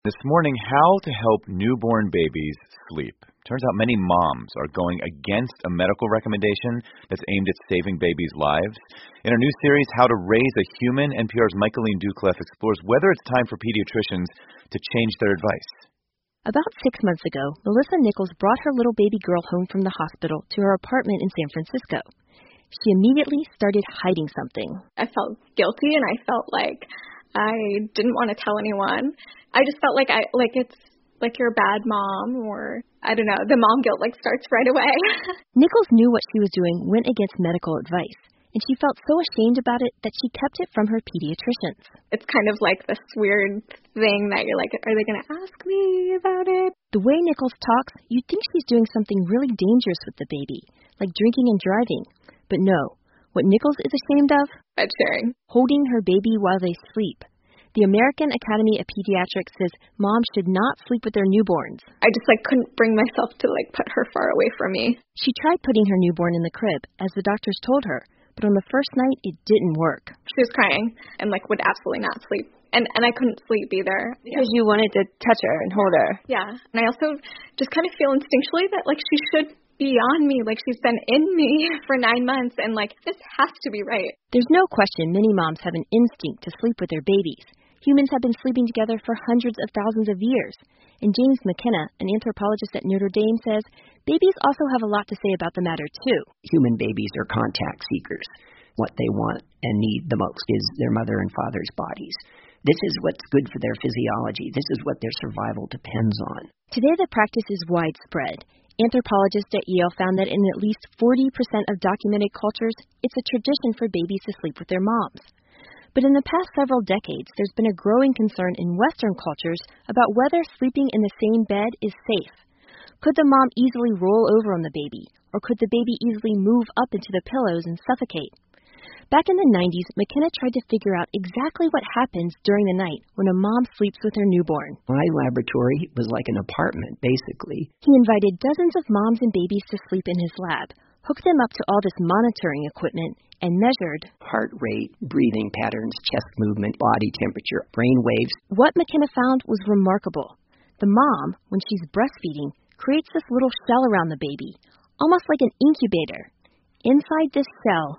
This morning, how to help newborn babies sleep. Turns out many moms are going against a medical recommendation that's aimed at saving babies' lives. In our new series, How to Raise a Human, NPR's Michaeline Doucleff explores whether it's time for pediatricians to change their advice. About 6 months ago, Melissa Nichols brought her little baby girl home from the hospital to her apartment in San Francisco. She immediately started hiding something. I felt guilty and I felt like I didn't want to tell anyone. I just felt like it's like you're a bad mom, or I don't know, the mom guilt starts right away. Nichols knew what she was doing went against medical advice, and she felt so ashamed about it that she kept it from her pediatricians. It's kind of like this weird thing that you're like, are they going to ask me about it? The way Nichols talks, you'd think she's doing something really dangerous with the baby, like drinking and driving. But no, what Nichols is ashamed of? Bed sharing. Holding her baby while they sleep. The American Academy of Pediatrics says moms should not sleep with their newborns. I just couldn't bring myself to put her far away from me. She tried putting her newborn in the crib, as the doctors told her, but on the first night it didn't work. She was crying and would absolutely not sleep. And I couldn't sleep either. Because you wanted to touch her and hold her. Yeah. And I also just kind of feel instinctually that she should be on me, she's been in me for 9 months, and this has to be right. There's no question many moms have an instinct to sleep with their babies. Humans have been sleeping together for hundreds of thousands of years. And James McKenna, an anthropologist at Notre Dame, says babies also have a lot to say about the matter, too. Human babies are contact seekers. What they want and need the most is their mother and father's bodies. This is what's good for their physiology. This is what their survival depends on. Today, the practice is widespread. Anthropologists at Yale found that in at least 40% of documented cultures, it's a tradition for babies to sleep with their moms. But in the past several decades, there's been a growing concern in Western cultures about whether sleeping in the same bed is safe. Could the mom easily roll over on the baby, or could the baby easily move up into the pillows and suffocate? Back in the 90s, McKenna tried to figure out exactly what happens during the night when a mom sleeps with her newborn. My laboratory was like an apartment, basically. He invited dozens of moms and babies to sleep in his lab, hooked them up to all this monitoring equipment, and measured heart rate, breathing patterns, chest movement, body temperature, brain waves. What McKenna found was remarkable. The mom, when she's breastfeeding, creates this little shell around the baby, almost like an incubator. Inside this shell,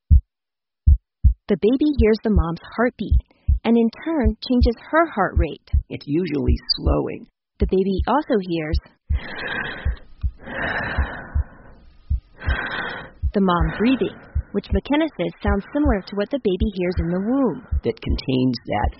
the baby hears the mom's heartbeat, and in turn changes her heart rate. It's usually slowing. The baby also hears the mom breathing, which McKenna says sounds similar to what the baby hears in the womb. That contains that,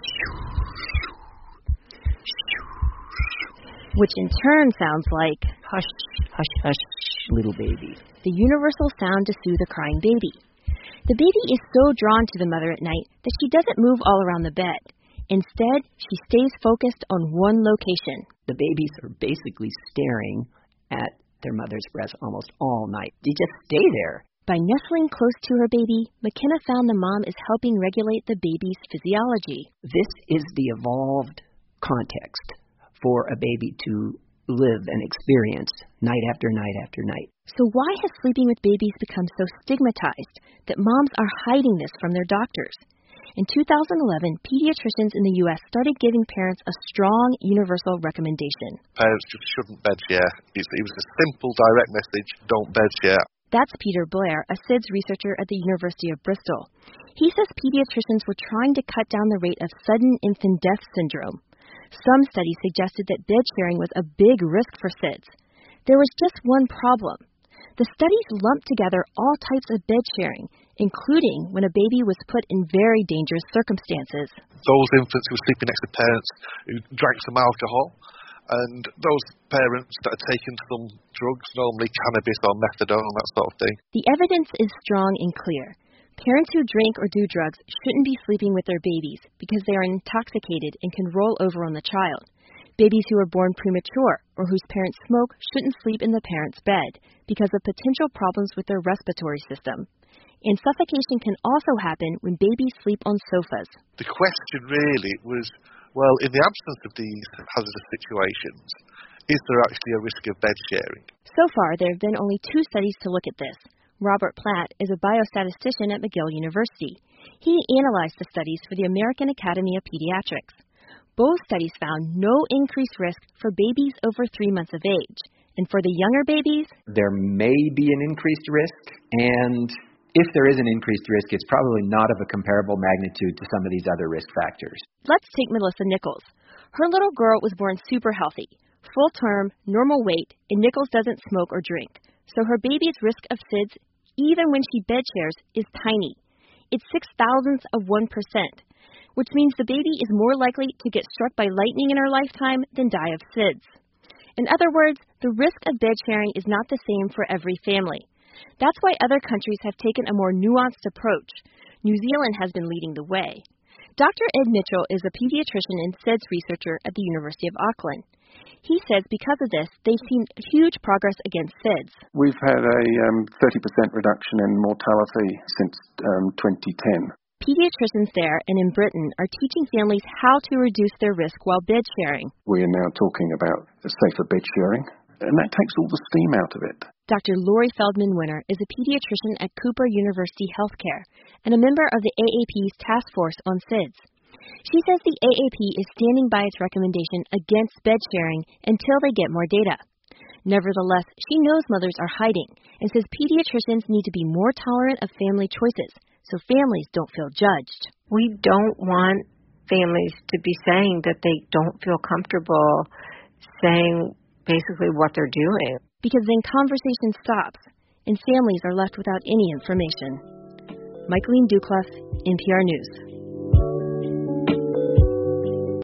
which in turn sounds like hush, hush, hush, little baby. The universal sound to soothe a crying baby. The baby is so drawn to the mother at night that she doesn't move all around the bed. Instead, she stays focused on one location. The babies are basically staring at their mother's breast almost all night. They just stay there. By nestling close to her baby, McKenna found the mom is helping regulate the baby's physiology. This is the evolved context for a baby to live and experience night after night after night. So why has sleeping with babies become so stigmatized that moms are hiding this from their doctors? In 2011, pediatricians in the U.S. started giving parents a strong universal recommendation. Parents just shouldn't bed share. It was a simple, direct message, don't bed share. That's Peter Blair, a SIDS researcher at the University of Bristol. He says pediatricians were trying to cut down the rate of sudden infant death syndrome. Some studies suggested that bed sharing was a big risk for SIDS. There was just one problem. The studies lumped together all types of bed sharing, including when a baby was put in very dangerous circumstances. Those infants who were sleeping next to parents who drank some alcohol, and those parents that had taken some drugs, normally cannabis or methadone, that sort of thing. The evidence is strong and clear. Parents who drink or do drugs shouldn't be sleeping with their babies because they are intoxicated and can roll over on the child. Babies who are born premature or whose parents smoke shouldn't sleep in the parent's bed because of potential problems with their respiratory system. And suffocation can also happen when babies sleep on sofas. The question really was, well, in the absence of these hazardous situations, is there actually a risk of bed sharing? So far, there have been only 2 studies to look at this. Robert Platt is a biostatistician at McGill University. He analyzed the studies for the American Academy of Pediatrics. Both studies found no increased risk for babies over 3 months of age. And for the younger babies, there may be an increased risk, and if there is an increased risk, it's probably not of a comparable magnitude to some of these other risk factors. Let's take Melissa Nichols. Her little girl was born super healthy, full term, normal weight, and Nichols doesn't smoke or drink. So her baby's risk of SIDS, even when she bed shares, is tiny. It's 0.006%, which means the baby is more likely to get struck by lightning in her lifetime than die of SIDS. In other words, the risk of bed sharing is not the same for every family. That's why other countries have taken a more nuanced approach. New Zealand has been leading the way. Dr. Ed Mitchell is a pediatrician and SIDS researcher at the University of Auckland. He says because of this, they've seen huge progress against SIDS. We've had a 30% reduction in mortality since 2010. Pediatricians there and in Britain are teaching families how to reduce their risk while bed sharing. We are now talking about safer bed sharing, and that takes all the steam out of it. Dr. Lori Feldman-Winter is a pediatrician at Cooper University Healthcare and a member of the AAP's task force on SIDS. She says the AAP is standing by its recommendation against bed sharing until they get more data. Nevertheless, she knows mothers are hiding and says pediatricians need to be more tolerant of family choices so families don't feel judged. We don't want families to be saying that they don't feel comfortable saying basically what they're doing. Because then conversation stops and families are left without any information. Michaeline Duclough, NPR News.